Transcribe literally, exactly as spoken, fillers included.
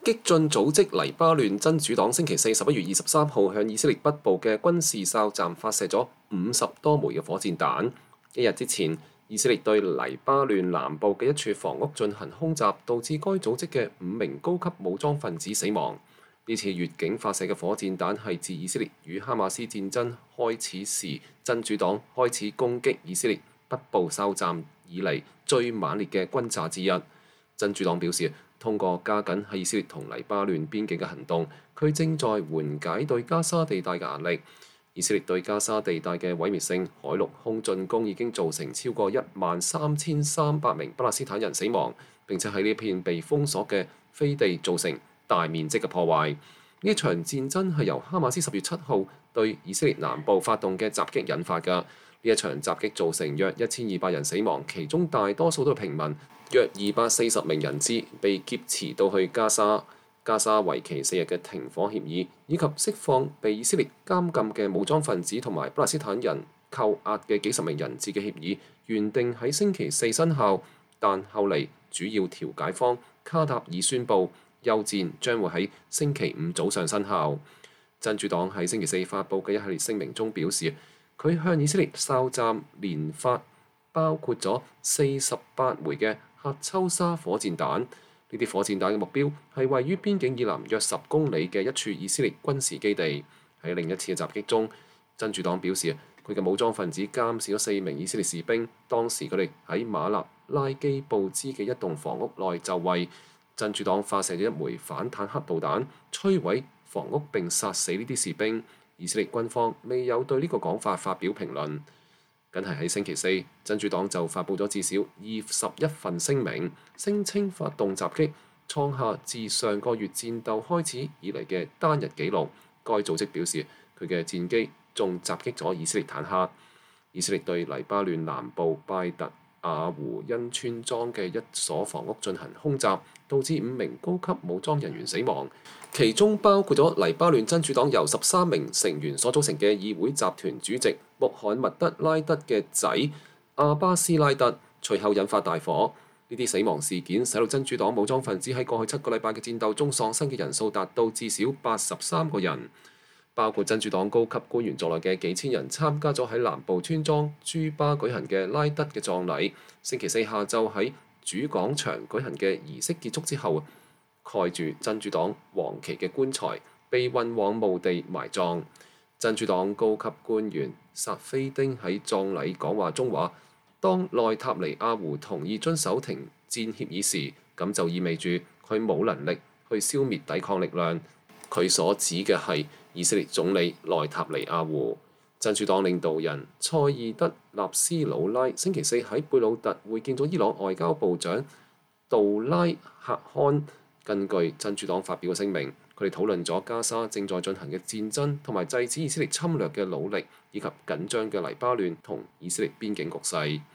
激進組織黎巴嫩真主黨星期四十一月二十三號向以色列北部嘅軍事哨站發射咗五十多枚嘅火箭彈。一日之前，以色列對黎巴嫩南部嘅一處房屋進行空襲，導致該組織嘅五名高級武裝分子死亡。呢次越境發射嘅火箭彈係自以色列與哈馬斯戰爭開始時，真主黨開始攻擊以色列北部哨站以嚟最猛烈嘅轟炸之一。真主黨表示，通過加緊喺以色列同黎巴嫩邊境嘅行動，佢正在緩解對加沙地帶嘅壓力。以色列對加沙地帶嘅毀滅性海陸空進攻已經造成超過一萬三千三百名巴勒斯坦人死亡，並且喺呢片被封鎖嘅飛地造成大面積嘅破壞。呢一場戰爭係由哈馬斯十月七號對以色列南部發動嘅襲擊引發㗎。呢一場襲擊造成約一千二百人死亡，其中大多數都係平民，約二百四十名人質被劫持到去加沙。加沙為期四日嘅停火協議，以及釋放被以色列監禁嘅武裝分子同埋巴勒斯坦人扣押嘅幾十名人質嘅協議，原定喺星期四生效，但後嚟主要調解方卡塔爾宣布休戰，將會喺星期五早上生效。真主黨喺星期四發布嘅一系列聲明中表示，佢向以色列哨站連發包括咗四十八枚嘅喀秋莎火箭彈。呢啲火箭彈嘅目標係位於邊境以南約十公里嘅一處以色列軍事基地。喺另一次嘅襲擊中，真主黨表示佢嘅武裝分子監視咗四名以色列士兵，當時佢哋喺馬納拉基布茲嘅一棟房屋內就位。真主黨發射咗一枚反坦克導彈，摧毀房屋並殺死呢啲士兵。以色列軍方未有對呢個講法發表評論。僅係喺星期四，真主黨就發布咗至少二十一份聲明，聲稱發動襲擊創下自上個月戰鬥開始以嚟嘅單日紀錄。該組織表示，佢嘅戰機仲襲擊咗以色列坦克。以色列對黎巴嫩南部拜特阿胡恩村莊嘅一所房屋進行空襲，導致五名高級武裝人員死亡，其中包括咗黎巴嫩真主黨由十三名成員所組成嘅議會集團主席穆罕默德拉德嘅仔阿巴斯拉德，隨後引發大火。呢啲死亡事件使到真主黨武裝分子喺過去七個禮拜嘅戰鬥中喪生嘅人數達到至少八十三個人，包括真主黨高級官員在內嘅幾千人參加咗喺南部村莊朱巴舉行嘅拉德嘅葬禮。星期四下晝喺主廣場舉行嘅儀式結束之後，蓋住真主黨黃旗嘅棺材被運往墓地埋葬。真主黨高級官員薩菲丁喺葬禮講話中話，當內塔尼亞胡同意遵守停戰協議時，咁就意味住佢冇能力去消滅抵抗力量。佢所指嘅係以色列總理內塔尼亞胡。真主黨領導人塞義德納斯魯拉星期四喺貝魯特會見咗伊朗外交部長杜拉克汗。根據真主黨發表嘅聲明，佢哋討論咗加沙正在進行嘅戰爭同埋制止以色列侵略嘅努力，以及緊張嘅黎巴嫩同以色列邊境局勢。